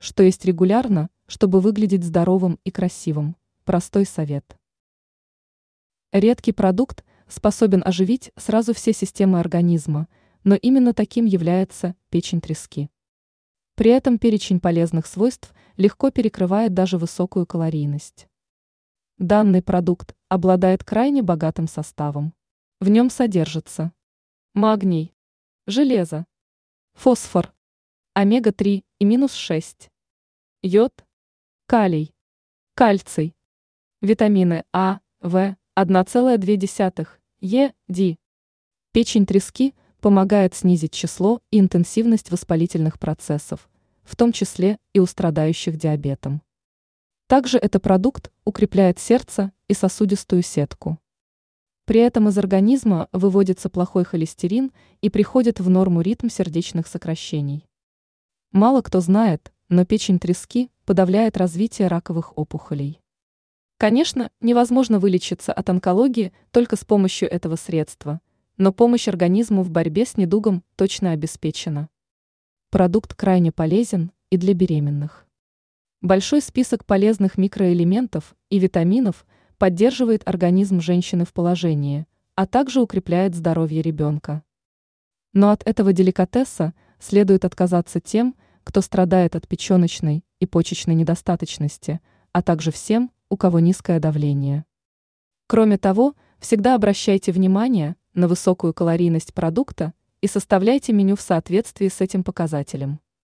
что есть регулярно, чтобы выглядеть здоровым и красивым. Простой совет. Редкий продукт способен оживить сразу все системы организма, но именно таким является печень трески. При этом перечень полезных свойств легко перекрывает даже высокую калорийность. Данный продукт обладает крайне богатым составом. В нем содержится магний, железо, фосфор, омега-3 и -6, йод, калий, кальций, витамины А, В, 1,2, Е, Д. Печень трески помогает снизить число и интенсивность воспалительных процессов, в том числе и у страдающих диабетом. Также этот продукт укрепляет сердце и сосудистую сетку. При этом из организма выводится плохой холестерин и приходит в норму ритм сердечных сокращений. Мало кто знает, но печень трески подавляет развитие раковых опухолей. Конечно, невозможно вылечиться от онкологии только с помощью этого средства, но помощь организму в борьбе с недугом точно обеспечена. Продукт крайне полезен и для беременных. Большой список полезных микроэлементов и витаминов поддерживает организм женщины в положении, а также укрепляет здоровье ребенка. Но от этого деликатеса следует отказаться тем, кто страдает от печеночной и почечной недостаточности, а также всем, у кого низкое давление. Кроме того, всегда обращайте внимание на высокую калорийность продукта и составляйте меню в соответствии с этим показателем.